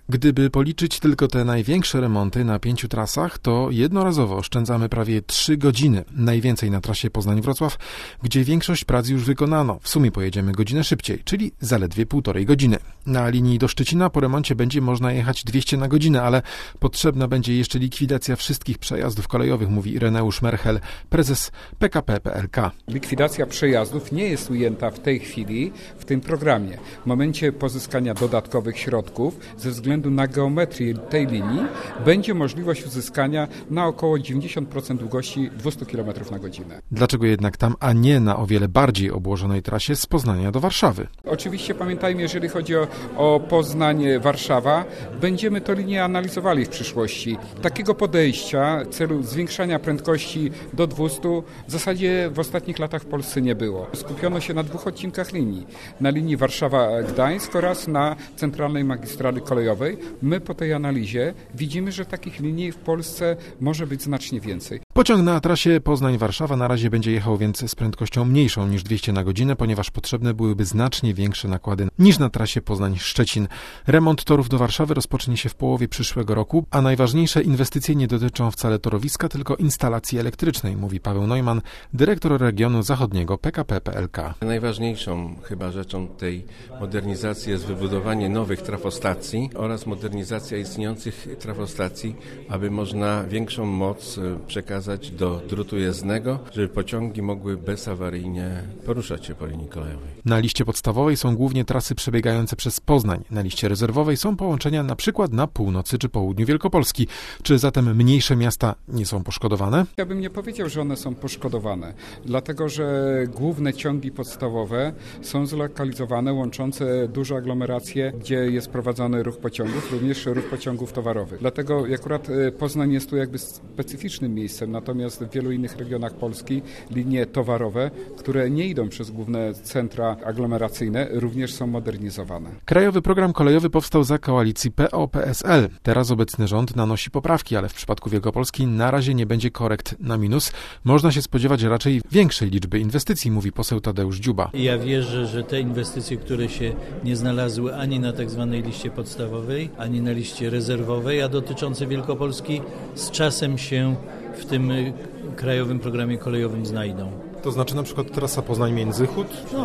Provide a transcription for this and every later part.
Gdyby policzyć tylko te największe remonty na 5 trasach, to jednorazowo oszczędzamy prawie 3 godziny. Najwięcej na trasie Poznań-Wrocław, gdzie większość prac już wykonano. W sumie pojedziemy godzinę szybciej, czyli zaledwie 1,5 godziny. Na linii do Szczecina po remoncie będzie można jechać 200 na godzinę, ale potrzebna będzie jeszcze likwidacja wszystkich przejazdów kolejowych, mówi Ireneusz Merchel, prezes PKP PLK. Likwidacja przejazdów nie jest ujęta w tej chwili w tym programie. W momencie pozyskania dodatkowych środków ze względu na geometrię tej linii będzie możliwość uzyskania na około 90% długości 200 km na godzinę. Dlaczego jednak tam, a nie na o wiele bardziej obłożonej trasie z Poznania do Warszawy? Oczywiście pamiętajmy, jeżeli chodzi o Poznań-Warszawa, będziemy tę linię analizowali w przyszłości. Takiego podejścia w celu zwiększania prędkości do 200 w zasadzie w ostatnich latach w Polsce nie było. Skupiono się na 2 odcinkach linii. Na linii Warszawa-Gdańsk oraz na centralnej magistrali kolejowej. My po tej analizie widzimy, że takich linii w Polsce może być znacznie więcej. Pociąg na trasie Poznań-Warszawa na razie będzie jechał więc z prędkością mniejszą niż 200 na godzinę, ponieważ potrzebne byłyby znacznie większe nakłady niż na trasie Poznań-Szczecin. Remont torów do Warszawy rozpocznie się w połowie przyszłego roku, a najważniejsze inwestycje nie dotyczą wcale torowiska, tylko instalacji elektrycznej, mówi Paweł Neumann, dyrektor regionu zachodniego PKP PLK. Najważniejszą chyba rzeczą tej modernizacji jest wybudowanie nowych trafostacji oraz modernizacja istniejących trafostacji, aby można większą moc przekazać do drutu jezdnego, żeby pociągi mogły bezawaryjnie poruszać się po linii kolejowej. Na liście podstawowej są głównie trasy przebiegające przez Poznań. Na liście rezerwowej są połączenia na przykład na północy czy południu Wielkopolski. Czy zatem mniejsze miasta nie są poszkodowane? Ja bym nie powiedział, że one są poszkodowane, dlatego że główne ciągi podstawowe są zlokalizowane, łączące duże aglomeracje, gdzie jest prowadzony ruch pociągów, również ruch pociągów towarowych. Dlatego akurat Poznań jest tu jakby specyficznym miejscem, natomiast w wielu innych regionach Polski linie towarowe, które nie idą przez główne centra aglomeracyjne, również są modernizowane. Krajowy program kolejowy powstał za koalicji PO-PSL. Teraz obecny rząd nanosi poprawki, ale w przypadku Wielkopolski na razie nie będzie korekt na minus. Można się spodziewać raczej większej liczby inwestycji, mówi poseł Tadeusz Dziuba. Ja wierzę, że te inwestycje, które się nie znalazły ani na tak zwanej liście podstawowej, ani na liście rezerwowej, a dotyczące Wielkopolski, z czasem się w tym krajowym programie kolejowym znajdą. To znaczy na przykład trasa Poznań-Międzychód?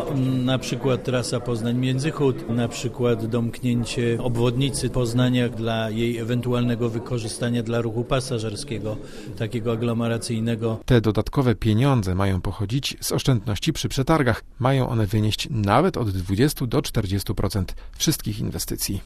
Na przykład trasa Poznań-Międzychód, na przykład domknięcie obwodnicy Poznania dla jej ewentualnego wykorzystania dla ruchu pasażerskiego, takiego aglomeracyjnego. Te dodatkowe pieniądze mają pochodzić z oszczędności przy przetargach. Mają one wynieść nawet od 20 do 40% wszystkich inwestycji.